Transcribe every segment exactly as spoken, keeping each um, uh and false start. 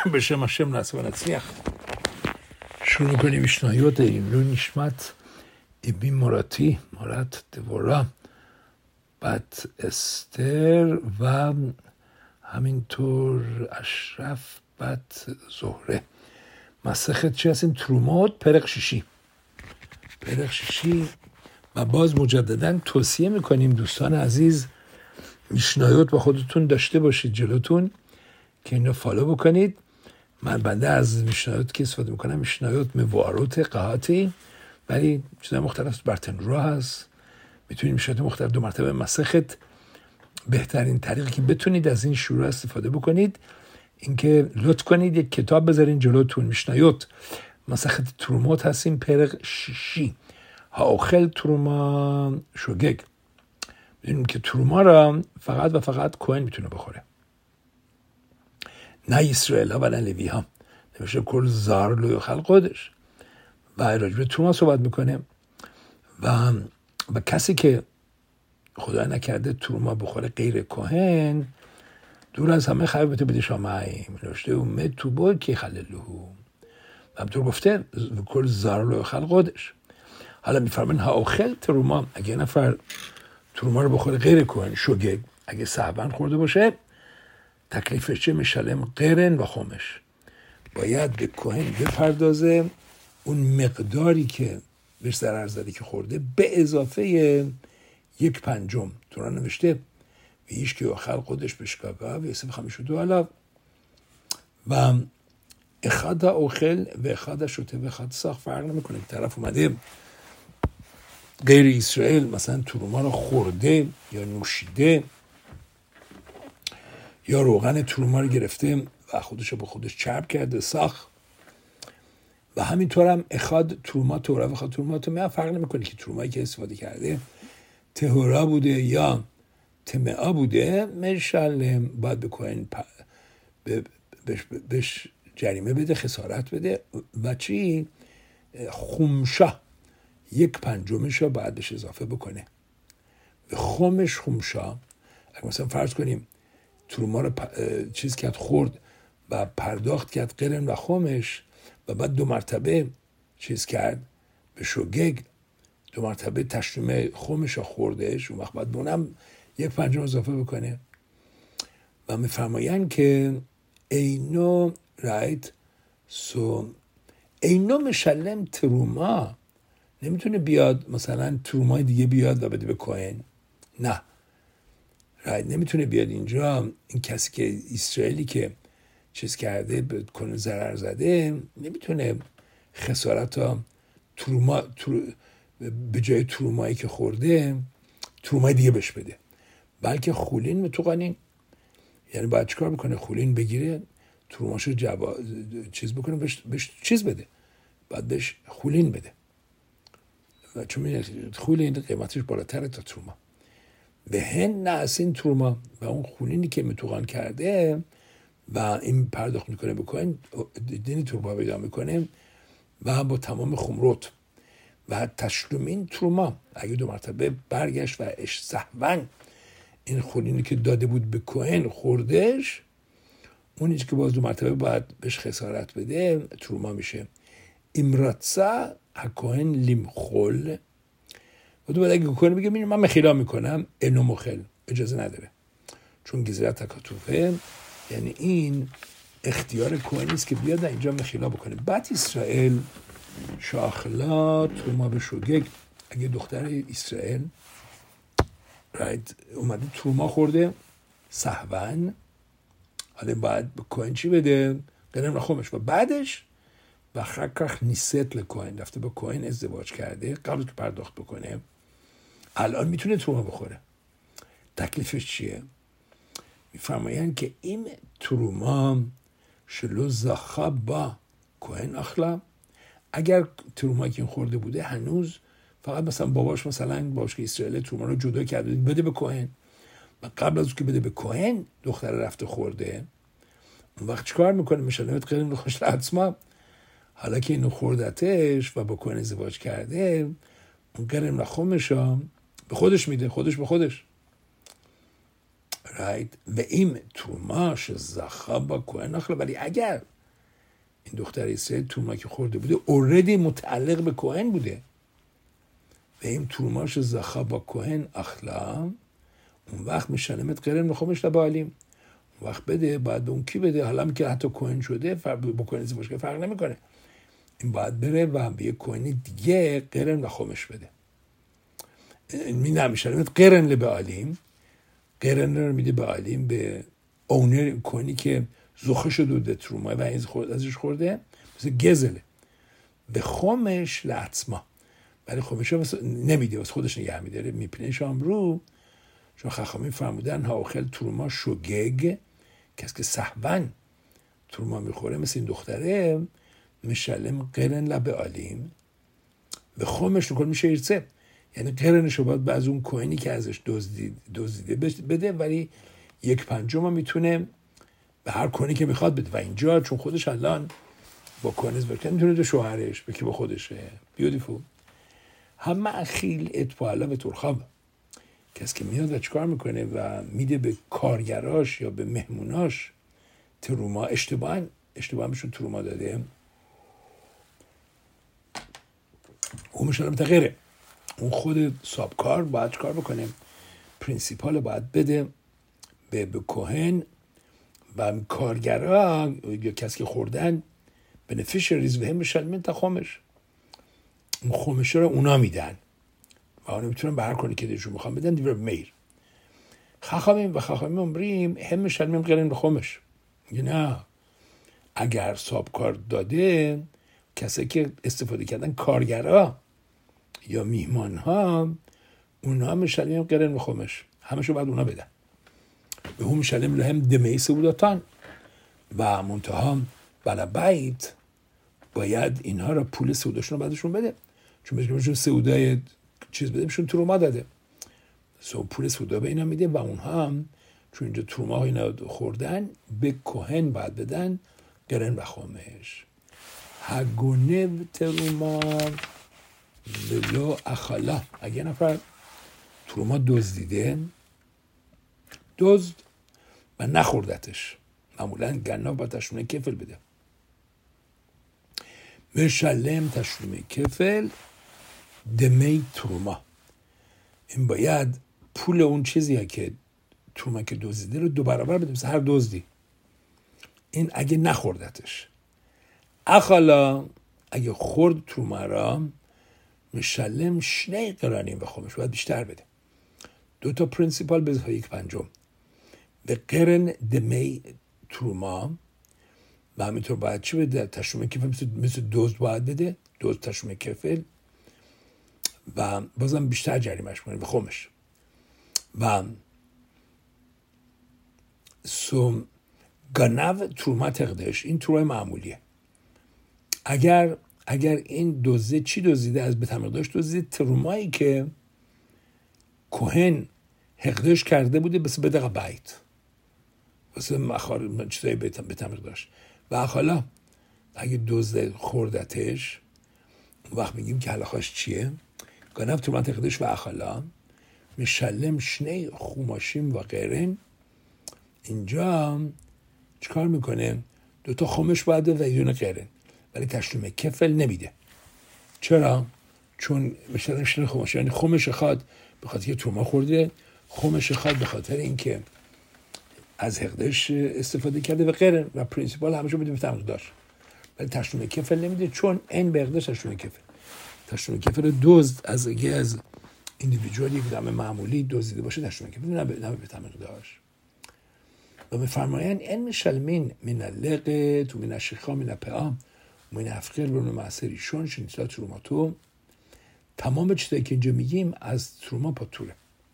בשם השם נעשה و نצליח. شروع کنیم משניות לעילוי נשמת איבי מורתי, מורת דבורה, בת אסתר و همینطور اشرف בת زهره. مسخت چی هستیم؟ ترومات پرق شیشی پرق شیشی و باز مجددا توصیه میکنیم دوستان عزیز میشنایات با خودتون داشته باشید جلوتون که اینو فالو بکنید. من بنده از میشنایات که استفاده میکنم میشنایات موارات قهاتی، ولی چیزای مختلف برتن راه هست، میتونید میشنایات مختلف دو مرتبه مسخت. بهترین طریقی که بتونید از این شروع استفاده بکنید اینکه لطف کنید یک کتاب بذارین جلوتون. میشنایات مسخت ترومات هستیم پرق شیشی هاوخل تروما شوگگ. میدونیم که تروما را فقط و فقط کوهن میتونه بخوره، نه اسرائیل ها و نه لوی ها. نمیشه کل زار لوی خلق خودش و راجب تروما صحبت میکنه و و کسی که خدا نکرده تروما بخوره غیر کوهن دور از همه خیبت بده شامعیم نوشته و مد تو بود که خللهو و همطور گفته کل زار لوی خلق خودش. حالا میفرمین ها اوخل تروما، اگه نفر تروما رو بخوره غیر کوهن شوگگ، اگه صحبن خورده باشه تکلیفش چه؟ میشلم قرن و خمش، باید به کوهن بپردازه اون مقداری که بهش ضرر زده که خورده به اضافه یک پنجم. تو را نوشته و ایش که خلق خودش بشکابه و یسف خمیش و دو علاو و اخاد اوخل و اخاد شده و اخاد ساخ فرق نمیکنه. که طرف اومده غیر اسرائیل مثلا تروما رو خورده یا نوشیده یا روغن تروما رو گرفته و خودش رو به خودش چرب کرده ساخ و همینطور هم اخاد تروما تورا و اخاد تروما تو فرق نمیکنه که ترومایی که استفاده کرده تهورا بوده یا تمعا بوده. مشل باید به کوهن بهش, بهش جریمه بده، خسارت بده و چی؟ خمشا یک پنجمش رو باید بهش اضافه بکنه. به خمش خمشا اگه مثلا فرض کنیم تروما رو پ... چیز کرد خورد و پرداخت کرد قرن و خمش و بعد دو مرتبه چیز کرد به شوگگ، دو مرتبه تشریمه خمش رو خوردش، اون وقت باید بونم یک پنجم اضافه بکنه. و میفرمایند که اینو رایت سو اینو مشلم تروما، نمیتونه بیاد مثلا ترومای دیگه بیاد و بده به کوهن، نه رایت نمیتونه بیاد اینجا. این کسی که اسرائیلی که چیز کرده به کنه ضرر زده نمیتونه خسارت ها تروما ترو به جای ترومایی که خورده ترومای دیگه بهش بده، بلکه خولین متوقنین، یعنی باید چیکار بکنه؟ خولین بگیره تروماشو جوا... چیز بکنه بهش... بهش چیز بده، باید بهش خولین بده و چون میدونید خولین قیمتش بالاتره تا تروما به هن نعسین تروما و اون خولینی که متوقن کرده و این پرداخت میکنه بکنه دینی تروما پیدا میکنه و با تمام خمرات و تشلومین تروما اگه دو مرتبه برگشت و اش سهون این خولینی که داده بود به کوهن خوردش، اونی که باز دو مرتبه باید بهش خسارت بده تروما میشه. امراتسا هکوهن لیمخول و دو بعد اگه کوهن بگه من مخیلا میکنم اینو مخل اجازه نداره، چون گزیرت تکاتوفه یعنی این اختیار کوهن نیست که بیاد اینجا مخیلا بکنه. بعد اسرائیل شاخلا تروما به شوگگ، اگه دختر اسرائیل رایت اومده تروما خورده سهون، حالا باید به کوهن چی بده؟ قرن و خمش و بعدش و خکخ نیست لکوهن رفته با کوهن ازدواج کرده قبل که پرداخت بکنه الان میتونه تروما بخوره. تکلیفش چیه؟ میفرمایند که این تروما شلو زخا با کوهن اخلا، اگر ترومایی که خورده بوده هنوز فقط مثلا باباش مثلا باش که اسرائیل تروما رو جدا کرده بده به کوهن و قبل از که بده به کوهن دختر رفته خورده، اون وقت چیکار میکنه؟ میشلمت قرن خوش حتما. حالا که اینو خوردتش و با کوهن ازدواج کرده اون قرن و خمشا به خودش میده، خودش به خودش رایت و این تروماش زخا با کوهن اخلا. ولی اگر این دختر اسرائیل تروما که خورده بوده اوردی متعلق به کوهن بوده و این تروماش زخا با کوهن اخلا، اون وقت میشلمت قرن میخوامش لبالیم، اون وقت بده باید به اون کی بده، حالا هم که حتی کوهن شده با کوهن ازدواج فرق نمیکنه، این باید بره و به یک کوهن دیگه قرن و خمش بده. می نمیشلمت قرن لبالیم، قرن رو میده به عالیم به اونر کوهنی که زخه شده به تروما و این خورد ازش خورده، مثل گزله، به خمش لعتما، ولی خمش ها نمیده واسه خودش نگه میداره میپینش هم رو، چون خخامی فرمودن هاوخل تروما شوگگ، کسی که صحبن تروما میخوره مثل این دختره میشلم قرن لب عالیم به خمش نکن میشه ایرسه، یعنی قرنشو باید به از اون کوهنی که ازش دزدید دزدیده بده، ولی یک پنجم هم میتونه به هر کوهنی که میخواد بده و اینجا چون خودش الان با کوهن ازدواج کرده میتونه به شوهرش به کی با خودشه. بیوتیفول. همه اخیل اتفالا به ترخاب، کسی که میاد و چیکار میکنه و میده به کارگراش یا به مهموناش تروما، اشتباهاً اشتباهاً بهشون تروما داده، اون میشه متغیره، اون خود سابکار باید چیکار بکنه، پرینسیپال باید بده به به کوهن و کارگرا یا کسی که خوردن بنفیشریز و هم میشن تا خمش، اون خمش رو اونا میدن و اونا میتونن به هر کنی که دلشون میخوان بدن دیور میر. خخامیم و خخامیم امریم هم میشن میم قرن به خمش، نه اگر سابکار داده کسی که استفاده کردن کارگرا یا میهمان ها، اونها میشن قرن به خمش، همشو باید اونا بدن. به هم شلم لهم دمیس بوداتان و منتها بلا بیت باید اینها را پول سوداشون رو بعدشون بده، چون بهشون سودای چیز بده بهشون تروما داده، سو پول سودا به اینا میده و اونها هم چون اینجا تروما اینا خوردن به کوهن باید بدن قرن و خمش. هگونب تروما بلو اخالا، اگه نفر تروما دزدیده دزد و نخوردتش، معمولا گناه با تشمیم کفل بده، مشلم تشمیم کفل دمی تروما، این باید پول اون چیزیه که تروما که دزدیده رو دو برابر بده مثل هر دزدی، این اگه نخوردتش. اخالا اگه خورد تروما را مشلم شنی قرانیم و خمش باید بیشتر بده. دو تا پرینسیپال به یک پنجم به قرن دمی تروما و همینطور باید چی بده؟ تشمیم کفل مثل, مثل دوز باید بده، دوز تشمیم کفل و بازم بیشتر جریمش کنه به خمش. و سو گناو تروما تقدش، این تروما معمولیه، اگر اگر این دوزه چی دوزیده از به تمقداش دوزیده ترومایی که کوهن حقدش کرده بوده بس بدقه بیت واسه مخار چیزایی به تمقداش و حالا اگه دوزه خوردتش وقت میگیم که حلاخاش چیه گناف تروما تقدش و اخلا مشلم شنی خوماشیم و غیرن. اینجا چیکار میکنه؟ دوتا خمش باید و یون غیرن، ولی تشلیم کفل نمیده. چرا؟ چون مشلم شنی خوماش، یعنی خمش خواد به خاطر که تروما خورده، خمش خواد به خاطر اینکه از حقدش استفاده کرده و غیرن و پرینسیپال همشو میده به تمقداش، ولی تشلیم کفل نمیده چون این به حقدش تشلیم کفل. تشلیم کفل دزد از اگه از ایندیویدوال یک دم معمولی دزدیده باشه تشلیم کفل نمیده به تمقداش. و میفرمایند این مشلمین من اللقه تو من الشیخا من الپعام من افقر و معصریشون شنیتلا تروماتو، تمام چیزایی که اینجا میگیم از تروما پاتوره.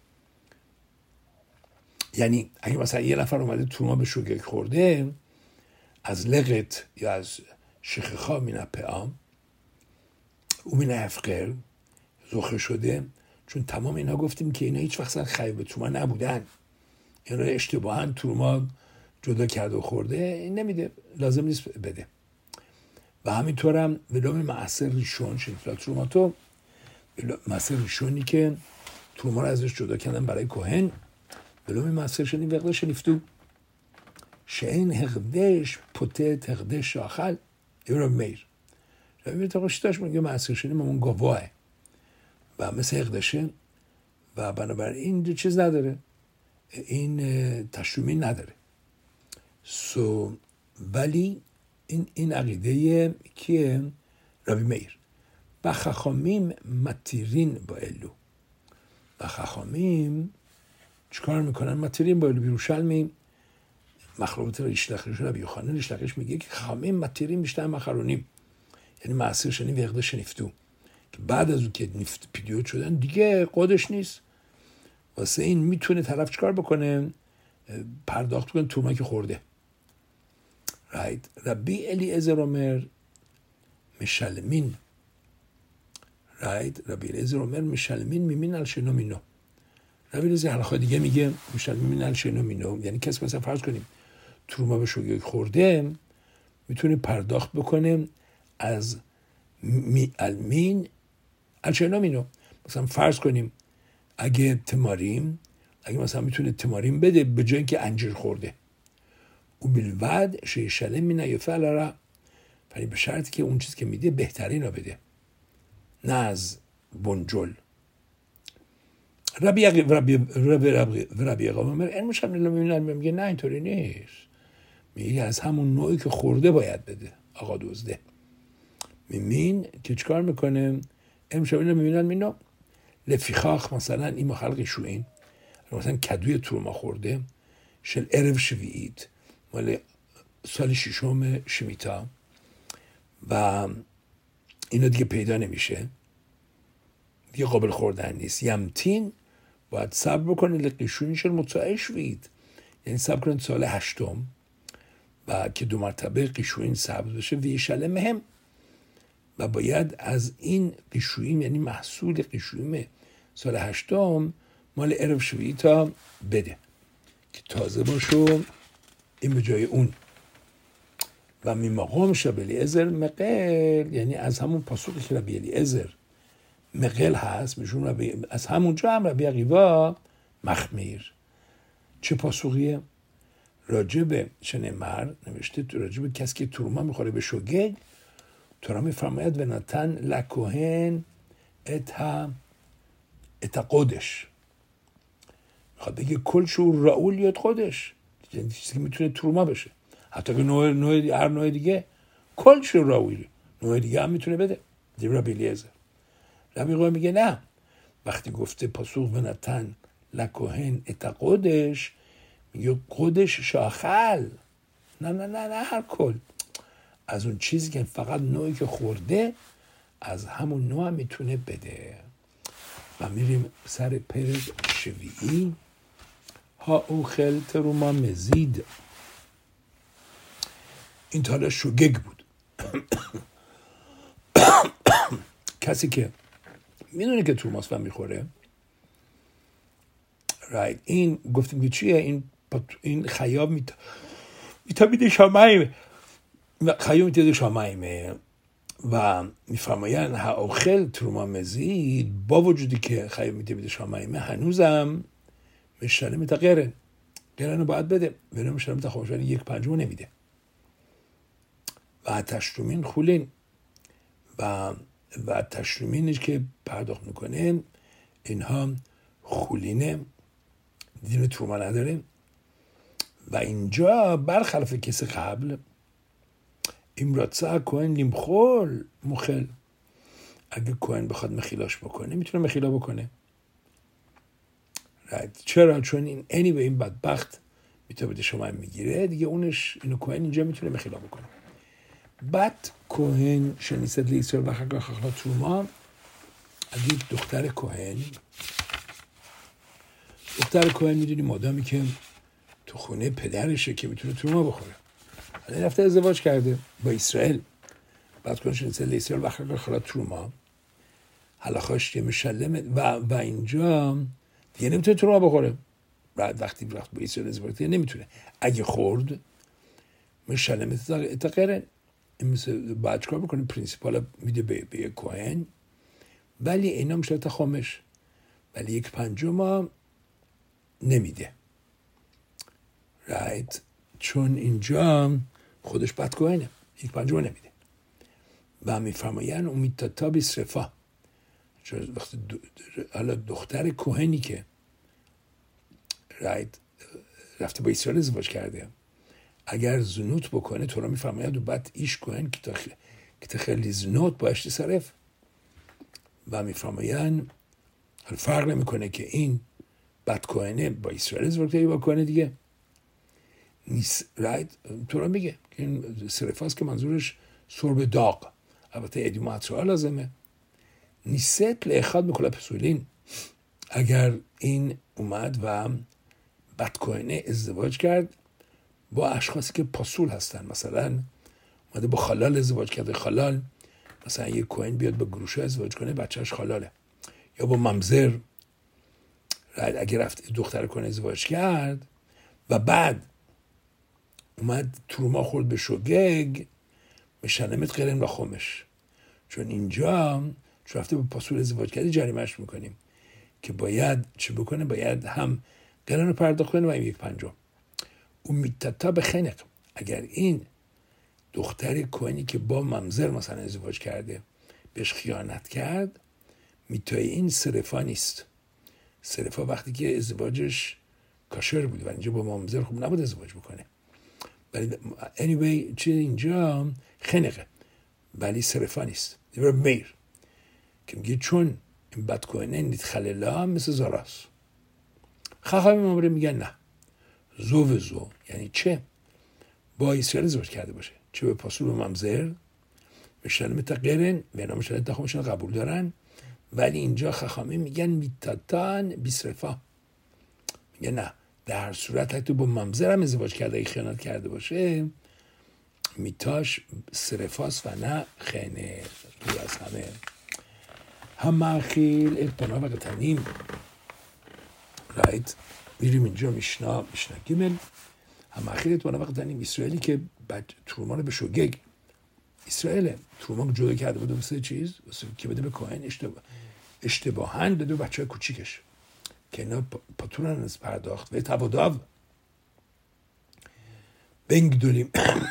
یعنی اگه مثلا یه نفر اومده تروما به شوگک خورده از لقت یا از شیخا من الپعام و من افقر زخه شده، چون تمام اینا گفتیم که اینا هیچ وقت خیب تروما نبودن، اینا اشتباهاً تروما جدا کرده و خورده، این نمیده، لازم نیست بده. و همینطور هم ولوم معصر ریشون شنیتلا تروماتو، معصر ریشونی که تروما رو ازش جدا کردن برای کوهن، ولوم معصر شنی وقت شنیفتو شعین حقدش پوتت حقدش آخل، یه ربی میر ربی میر تا داشت میگه معصیر شدیم اون گواهه و مثل اقدشه و بنابراین دو چیز نداره، این تشویمی نداره. سو ولی این این عقیده کیه؟ ربی میر. و خخامیم متیرین با الو. و خخامیم چیکار میکنن؟ متیرین با الو. بیروشلمی مخلوقات ریش لخیش ربی یوحنا ریش لخیش میگه که خخامیم متیرین بیشتر مخرونیم، یعنی معصیر شنیم و اقدش نفتو، که بعد از اون که نفت پیدیو شدن دیگه قدش نیست. واسه این میتونه طرف چیکار بکنه؟ پرداخت بکنه تورما که خورده. رایت ربی الیعزر اومر مشلمین. رایت ربی الیعزر اومر مشلمین میمین الشنو مینو. ربی الیعزر حلقه دیگه میگه مشلمین میمین الشنو مینو، یعنی کسی مثلا فرض کنیم تورما به شوگی خورده میتونه پرداخت بکنه از می المین الشنو مینو. مثلا فرض کنیم اگه تماریم اگه مثلا میتونه تماریم بده به جای اینکه انجیر خورده و بالوعد شیشله می نیفعل را، ولی به شرطی که اون چیز که میده بهترین رو بده، نه از بنجل. ربی ربی ربی ربی ربی قوامر این مشکل نمیدونم، میگه نه اینطوری نیست، میگه از همون نوعی که خورده باید بده آقا دزده. میمین که چیکار میکنه؟ امشب اینو میبینن مینو لفیخاخ مثلا این مخلقی شو این مثلا کدوی تورما خورده شل عرف شویید مال سال ششم شمیتا و اینا دیگه پیدا نمیشه، دیگه قابل خوردن نیست. یمتین باید صبر بکنه لقیشونی شل متعای شویید، یعنی صبر کنه سال هشتم و که دو مرتبه قیشوین سبز بشه ویشله مهم و باید از این قیشویم یعنی محصول قیشویم سال هشتم مال عرف شویتا بده که تازه باشو این به جای اون. و می مقام شب الیعزر مقل، یعنی از همون پاسوقی که ربی الیعزر مقل هست میشون ربی، از همونجا هم ربی عقیوا مخمیر. چه پاسوقیه؟ راجب شنمر نوشته راجب کسی که تورما میخوره به شوگگ تورا میفرماید و نتن لکوهن اتا اتا قدش، میخواد بگه کل شو راول یاد خودش، یعنی چیزی که میتونه تورما بشه، حتی که نوع نوع هر نوع دیگه کل شو راول نوع دیگه هم میتونه بده. دی ربی الیعزر ربی قوام میگه نه، وقتی گفته پاسوق و نتن لکوهن اتا قدش میگه قدش شاخل، نه نه نه نه هر کل، از اون چیزی که فقط نوعی که خورده از همون نوع میتونه بده. و میریم سر پرد شویعی. ها اوخل تروما مزید. این تالا شوگگ بود. کسی که میدونه که تروماس و میخوره رایت این گفتیم که چیه؟ این این خیاب میتا میتا میده شامایمه خیاب میتا شامایمه و میفرماین ها اوخل تروما مزید، با وجودی که خیاب میتا میده شامایمه هنوزم مشتره میتا غیره غیره رو باید بده، ولی مشتره میتا خوشن یک پنجمو نمیده. و تشرومین خولین و و تشرومینش که پرداخت میکنه اینها خولینه، دین تروما نداره. و اینجا برخلاف کسی قبل امراتسا کوهن لیمخول مخل، اگه کوهن بخواد مخیلاش بکنه میتونه مخیلا بکنه. چرا؟ چون این اینی به این بدبخت میتونه بده شما میگیره دیگه، اونش اینو کوهن اینجا میتونه مخیلا بکنه. بعد کوهن شنیست لیسر و خاکا خاکا تروما، اگه دختر کوهن دختر کوهن میدونی مادامی که تو خونه پدرشه که میتونه تروما بخوره، حالا رفته ازدواج کرده با اسرائیل، بعد کنه شنیست لیسر و خاکا خاکا تروما حلاخاش یه مشلمه و, و اینجا دیگه نمیتونه تروما بخوره. بعد وقتی رفت با اسرائیل ازدواج کرده نمیتونه، اگه خورد مشلمه اتقره این مثل باید چکار بکنه پرینسیپالا میده به, به یک کوهن، ولی اینا میشه تا خامش، ولی یک پنجم نمیده. رایت چون اینجا خودش بد کوهنه یک پنجم نمیده. و میفرمایند امیتتا بیسرفا، وقتی حالا دختر کوهنی که رایت رفته با اسرائیل ازدواج کرده اگر زنوت بکنه تورا میفرماید و بعد ایش کوهن که تا که خیلی زنوت باش تصرف و میفرمایند فرق نمیکنه که این بد کوهنه با اسرائیل ازدواج کرده با کوهنه دیگه نیست. رایت تورا میگه که این سرفاست که منظورش سرب داغ، البته ادیمو اطرا لازمه نیست لخاد میکلا پسولین. اگر این اومد و بد کوهنه ازدواج کرد با اشخاصی که پاسول هستن، مثلا اومده با خلال ازدواج کرده، خلال مثلا یه کوهن بیاد با گروشه ازدواج کنه بچهش خلاله، یا با ممزر اگر رفت دختر کوهن ازدواج کرد و بعد اومد تروما خورد به شوگگ مشنمت قرن و خمش، چون اینجا چون رفته با پاسول ازدواج کرده جریمهش میکنیم که باید چه بکنه، باید هم قرن رو پرداخت کنه و هم یک پنجم. اون میتتا به خنق، اگر این دختر کوهنی که با ممزر مثلا ازدواج کرده بهش خیانت کرد، میتای این سرفا نیست. سرفا وقتی که ازدواجش کاشر بود و اینجا با ممزر خوب نبود ازدواج بکنه. ولی anyway چه اینجا خنقه ولی سرفا نیست. دیگر میر که میگه چون این بد کوهنه نیت خللا مثل زاراست. خواهی مامره میگن نه، زو و زو یعنی چه با اسرائیل ازدواج کرده باشه، چه به پاسول و ممزر مشتن متقرن و اینا مشتن تخمشون قبول دارن، ولی اینجا خخامه میگن میتاتان بیسرفا، میگن نه در صورت تو با ممزر هم ازدواج کرده اگه خیانت کرده باشه میتاش سرفاست و نه خینه. دور از همه هم مخیل اتنا و قطنیم. رایت میریم اینجا میشنا میشنا گیمل هم مخیل اتنا و قطنیم. اسرائیلی که بعد تروما رو به شوگگ، اسرائیل تروما جدا کرده بود واسه چیز واسه که بده به کوهن اشتباه اشتباهاً بده بچه های کوچیکش که اینا پاتورن از پرداخت و تباداو بنگ دولیم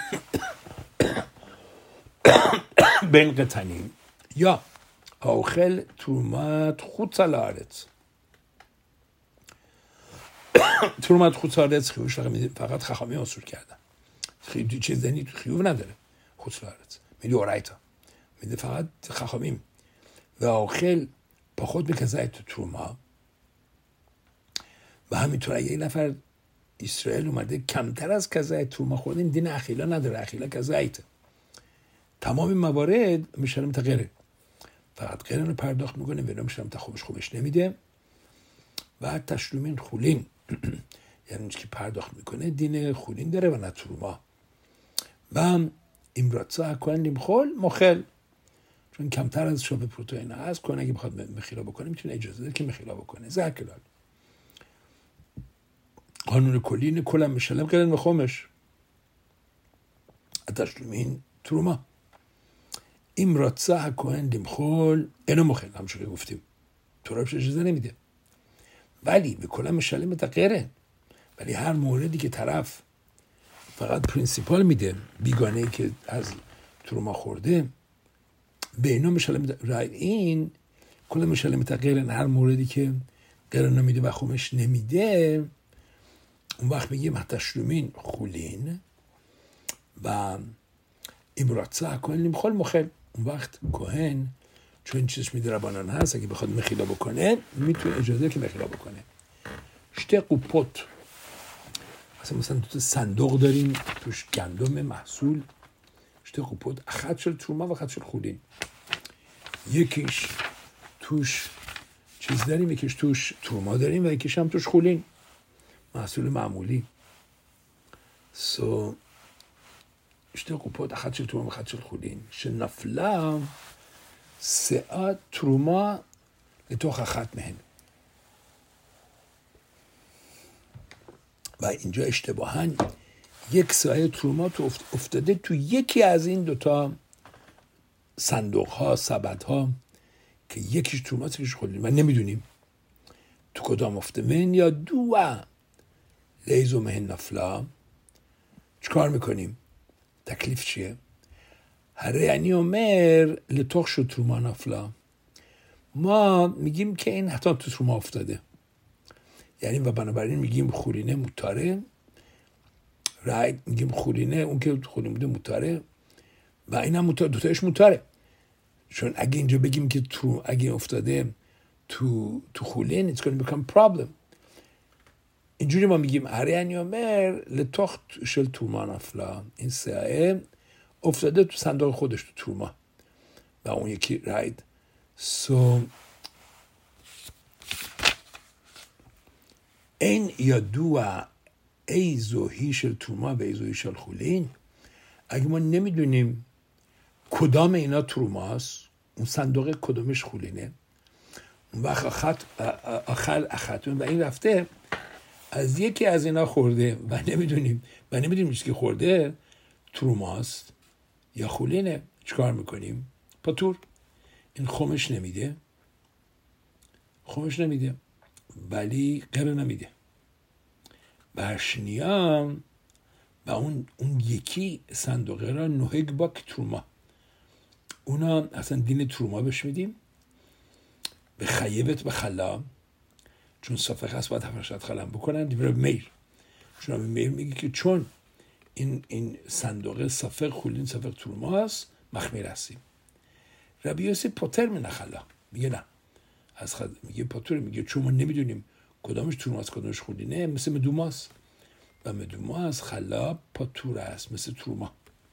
بین قطنیم یا آخل ترومات خود سلارت ترومات خود سلارت خیوش فقط خخامی اصول کردن، خیلی چیز دنی تو خیوب نداره خود سلارت میده اورایتا میده فقط خخامیم و آخل با خود میکزه تو تروما. و همینطور اگه یه نفر اسرائیل اومده کمتر از کزایت تروما خورده، این دین اخیلا نداره، اخیلا کزایت تمام موارد میشنم تا غیره فقط غیره رو پرداخت میکنه و میشنم تا خوبش خوبش نمیده و تشلومین خولین یعنی که پرداخت میکنه دین خولین داره و نه تروما. و امراتسا هکوان لیمخول مخل، چون کمتر از شابه پروتئین هست کنه اگه بخواد مخیلا بکنه میتونه اجازه ده که مخیلا بکنه. زکلال قانون کلی اینه کلم میشلم قرن و خمش تشلومین تروما. امراتسا هکوان لیمخول اینو مخل همچون که گفتیم تورابش اجازه نمیده، ولی به کلم میشلم تا غیره. ولی هر موردی که طرف فقط پرینسیپال میده بیگانه ای که از تروما خورده به اینا مشالم رای این کل مشالم تغییرن. هر موردی که غیر نمیده و خومش نمیده اون وقت میگیم تشلومین خولین و امراتسا کنیم خال مخل. اون وقت کوهن چون این چیزش میده ربانان هست اگه بخواد مخیلا بکنه میتونه اجازه که مخیلا بکنه. شته قوپوت مثلا مثلا دو تا صندوق داریم توش گندم محصول شته قوپوت، خط شد تروما و خط شد خولین. یکیش توش چیز داریم یکیش توش تروما داریم و یکیش هم توش خولین محصول معمولی. سو شته قوپوت خط شد تروما و خط شد خولین شنفلا ساعت تروما لتوخ خط مهن. و اینجا اشتباهاً یک سایه تروما تو افتاده تو یکی از این دوتا صندوق ها سبد ها که یکیش تروما یکیش خولین و نمیدونیم تو کدام افتمن یا دو لیزو مهن نفلا. چکار میکنیم؟ تکلیف چیه؟ هره یعنی عمر لطخ شد تروما نفلا. ما میگیم که این حتی تو تروما افتاده، یعنی و بنابراین میگیم خولینه موتاره، رایت، میگیم خولینه اون که خولین بوده موتاره و این هم موتاره، دوتایش موتاره. چون اگه اینجا بگیم که تو اگه افتاده تو تو خولین it's going to become problem. اینجوری ما میگیم هره یعنی عمر لطخ شد تروما نفلا، این سیاه افتاده تو صندوق خودش تو تروما و اون یکی رایت. سو این یا دو ایزو هیشل تروما و ایزو هیشل خولین. اگه ما نمیدونیم کدام اینا تروماست، اون صندوق کدامش خولینه، اون وقت اخت اخل اختون و این رفته از یکی از اینا خورده و نمیدونیم و نمیدونیم چیزی که خورده تروماست یا خولینه، چیکار میکنیم؟ پاتور. این خمش نمیده، خمش نمیده ولی قره نمیده. برشنیام و اون اون یکی صندوقه را نوهگ باک تروما، اونا اصلا دین تروما بهش میدیم. به خیبت به خلا، چون صافق هست باید هفرشت خلم بکنن دیوره میر. چون میر میگه که چون این این صندوقه صافق خولین صافق تروما هست مخمیر هستیم. ربی یوسی پاتر می نخلا، میگه نه از خد... میگه پاتور، میگه چون ما نمیدونیم کدامش تروماست کدامش خولینه، مثل مدوماست و مدوما از خلا پاتور است مثل تروما.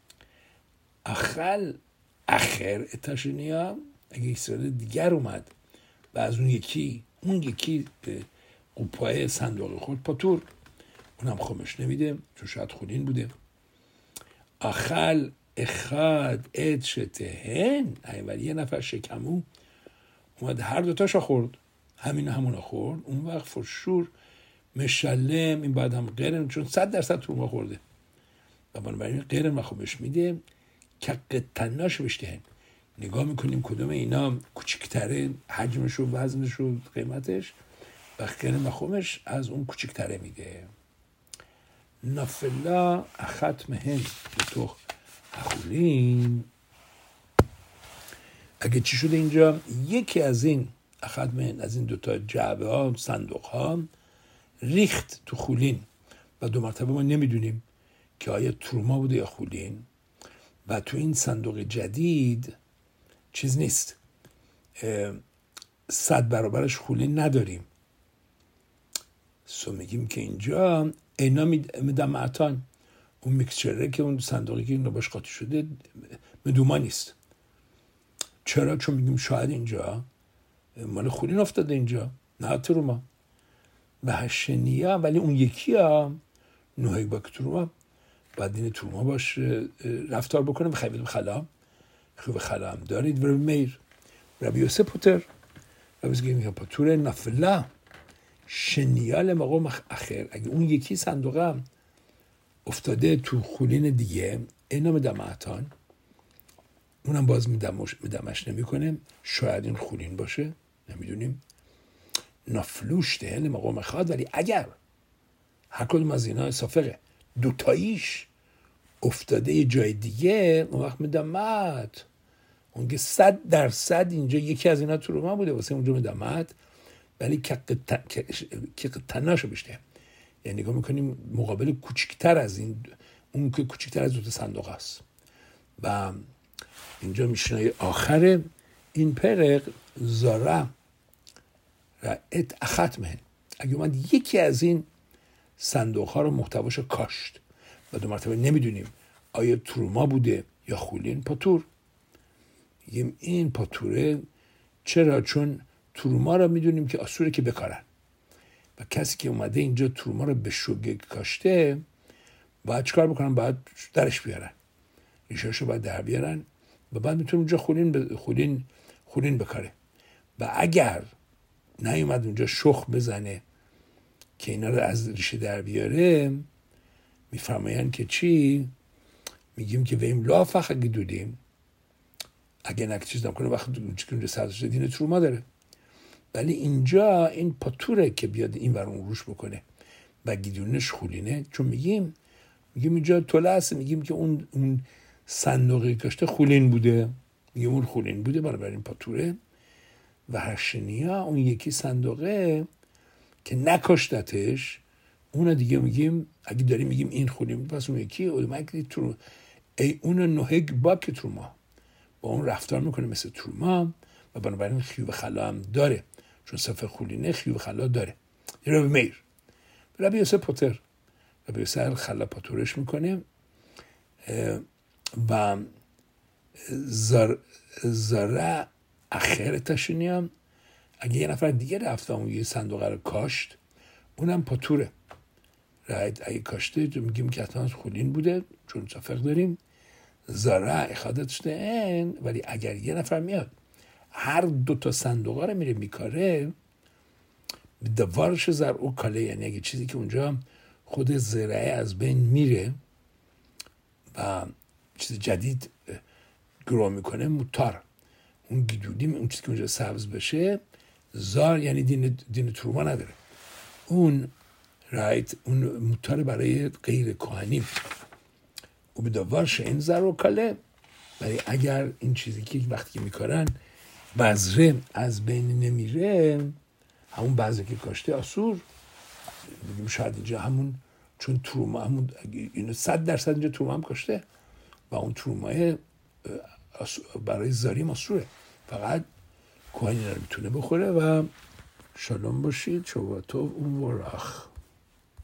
اخل اخر اتشنیا، اگه ایستراده دیگر اومد و از اون یکی اون یکی به قوپای صندوق خورد پاتور، اونم خمش نمیده چون شاید خولین بوده. اخل اخاد ات شتهن، ولی یه نفر شکمو اومد هر دوتاشو خورد، همین همونا خورد، اون وقت فرشور مشلم، این بعد هم قرن، چون صد درصد تروما خورده و بنابراین قرن و خمش میده. که قطناش بشتهن، نگاه میکنیم کدوم اینا کوچکتره حجمش و وزنش و قیمتش و قرن و خمش از اون کوچکتره میده. نفلا اخت مهن تو خولین. اگه چی شده اینجا؟ یکی از این اخت مهن، از این دوتا جعبه ها صندوق ها ریخت تو خولین و دو مرتبه ما نمیدونیم که آیا تروما بوده یا خولین و تو این صندوق جدید چیز نیست، صد برابرش خولین نداریم. سو میگیم که اینجا اینا مدمعتان، اون میکسچره که اون صندوقی که این رو باش قاطی شده مدوما نیست. چرا؟ چون میگیم شاید اینجا مال خولین افتاده اینجا، نه تروما. و هشنیا ولی اون یکی ها نوهی با تروما باید این تروما باش رفتار بکنه. بخواهید به خلا خوب خلا هم دارید و میر ربی یوسف پوتر ربی زگیم که پاتور نفلا شنیال مقام اخر. اگه اون یکی صندوقه هم افتاده تو خولین دیگه اینا مدمعتان، اونم باز مدمش, مدمش نمی کنه، شاید این خولین باشه نمیدونیم. نفلوش دهن مقام خواد، ولی اگر هر کدوم از اینا صافقه دوتاییش افتاده یه جای دیگه، اون وقت مدمت اون که صد درصد اینجا یکی از اینا تروما بوده واسه اونجا مدمت، ولی که تناشو بشته. یعنی نگاه میکنیم مقابل کوچکتر از این، اون که کوچکتر از دوتا صندوق است. و اینجا میشنای آخر این پرق زاره رأت اخت مهن، اگه اومد یکی از این صندوق ها رو محتواشو کاشت و دو مرتبه نمیدونیم آیا تروما بوده یا خولین، پاتور. میگیم این پاتوره. چرا؟ چون تروما رو میدونیم که آسوره که بکارن و کسی که اومده اینجا تروما رو به شوگه کاشته باید چکار بکنن؟ باید درش بیارن، ریشه‌شو باید در بیارن و بعد میتونه اونجا خولین ب... خولین خولین بکاره. و اگر نیومد اونجا شخ بزنه که اینا رو از ریشه در بیاره، میفرمایند که چی؟ میگیم که ویم لافخ اگه دودیم، اگه نک چیز نکنه وقت اونجا سرزش دین تروما داره. ولی اینجا این پاتوره که بیاد این ور اون روش بکنه و گیدونش خولینه. چون میگیم میگیم اینجا توله هست، میگیم که اون اون صندوقی کاشته خولین بوده، میگه اون خولین بوده بنابراین پاتوره. و هشتنیا اون یکی صندوقه که نکاشتتش، اون دیگه میگیم اگه داریم میگیم این خولین بود پس اون یکی اومد ترو ای اون نهگ با که تروما با اون رفتار میکنه مثل تروما و بنابراین خیوب خلا هم داره، چون صفر خولینه خیوب خلا داره. ربی میر ربی یوسف پاتر ربی یوسف خلا پاتورش میکنه و زر زره اخر تشنیم اگه یه نفر دیگه رفته اون یه صندوق رو کاشت اونم پاتوره. رایت اگه کاشته میگیم که حتما خولین بوده چون صفر داریم. زره اخادتش این، ولی اگر یه نفر میاد هر دو تا صندوقا رو میره میکاره دوارش زر او کاله، یعنی اگه چیزی که اونجا خود زرعه از بین میره و چیز جدید گرو میکنه موتار اون گیدودی اون چیزی که اونجا سبز بشه زار، یعنی دین دین تروما نداره اون رایت اون موتار برای غیر کهنی و به دوارش این زر و کاله. ولی اگر این چیزی که وقتی که میکارن بذره از بین نمیره همون بذره که کاشته آسور بگیم شاید اینجا همون چون تروما همون اینو صد درصد اینجا تروما هم کاشته و اون ترومای برای زاری آسوره فقط کوهنی رو میتونه بخوره. و شالوم باشید شباتو اون ورخ.